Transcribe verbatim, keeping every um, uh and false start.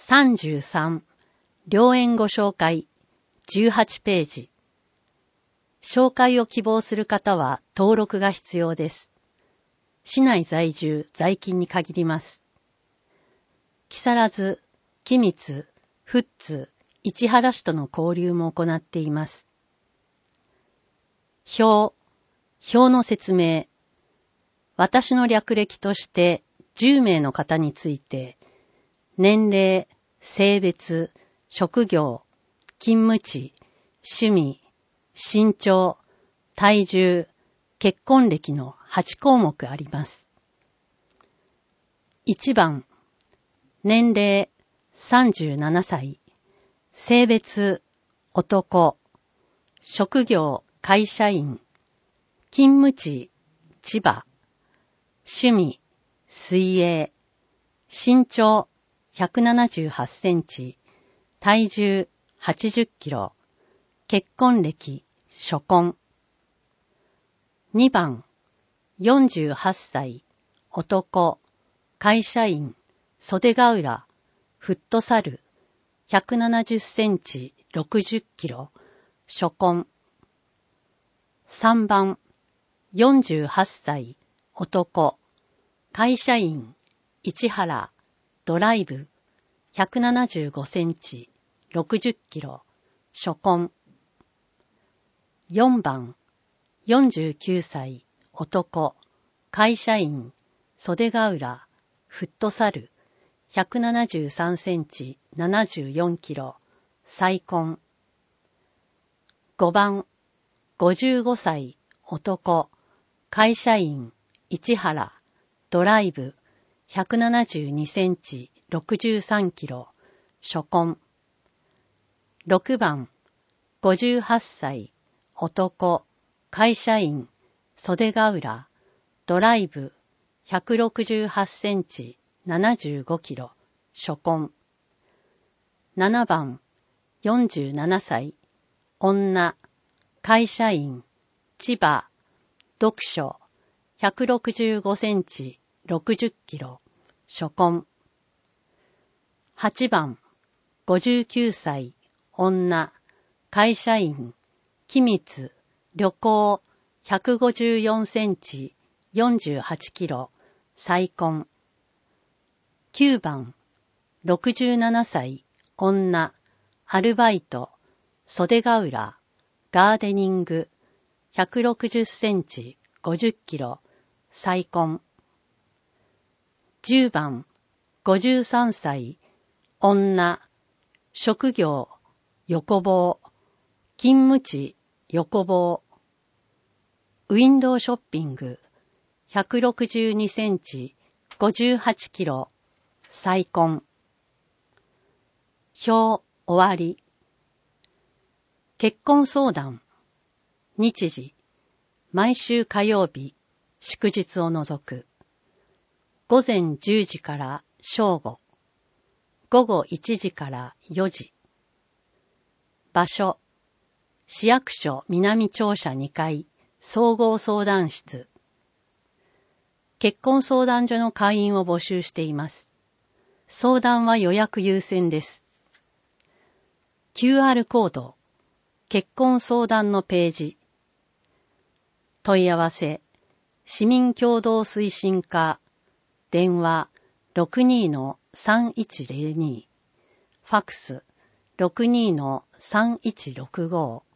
さんじゅうさん、良縁ご紹介、じゅうはちページ。紹介を希望する方は登録が必要です。市内在住、在勤に限ります。木更津、君津、富津、市原市との交流も行っています。表、表の説明。私の略歴としてじゅう名の方について、年齢、性別、職業、勤務地、趣味、身長、体重、結婚歴のはち項目あります。いちばん、年齢さんじゅうななさい、性別男、職業会社員、勤務地千葉、趣味水泳、身長ひゃくななじゅうはちセンチ、体重はちじゅっキロ、結婚歴初婚。にばん、よんじゅうはっさい、男、会社員、袖ヶ浦、フットサル、ひゃくななじゅっセンチ、ろくじゅっキロ、初婚。さんばん、よんじゅうはっさい、男、会社員、市原、ドライブ、ひゃくななじゅうごセンチ、ろくじゅっキロ、初婚。よんばん、よんじゅうきゅうさい、男、会社員、袖ヶ浦、フットサル、ひゃくななじゅうさんセンチ、ななじゅうよんキロ、再婚。ごばん、ごじゅうごさい、男、会社員、市原、ドライブ、ひゃくななじゅうにセンチ、ろくじゅうさんキロ、初婚。ろくばん、ごじゅうはっさい、男、会社員、袖ヶ浦、ドライブ、ひゃくろくじゅうはちセンチ、ななじゅうごキロ、初婚。ななばん、よんじゅうななさい、女、会社員、千葉、読書、ひゃくろくじゅうごセンチ、ろくじゅっキロ、初婚。はちばん、ごじゅうきゅうさい、女、会社員、君津、旅行、ひゃくごじゅうよんセンチ、よんじゅうはちキロ、再婚。きゅうばん、ろくじゅうななさい、女、アルバイト、袖ヶ浦、ガーデニング、ひゃくろくじゅっセンチ、ごじゅっキロ、再婚。じゅうばん、ごじゅうさんさい、女、職業、横棒、勤務地、横棒。ウィンドウショッピング、ひゃくろくじゅうにセンチ、ごじゅうはちキロ、再婚。表、終わり。結婚相談。日時、毎週火曜日、祝日を除く。ごぜんじゅうじから正午。ごごいちじからよじ。場所、市役所南庁舎にかい、総合相談室。結婚相談所の会員を募集しています。相談は予約優先です。キューアール コード、結婚相談のページ。問い合わせ、市民共同推進課、電話 ろくにーさんいちゼロに、ファックス ろくにーさんいちろくご。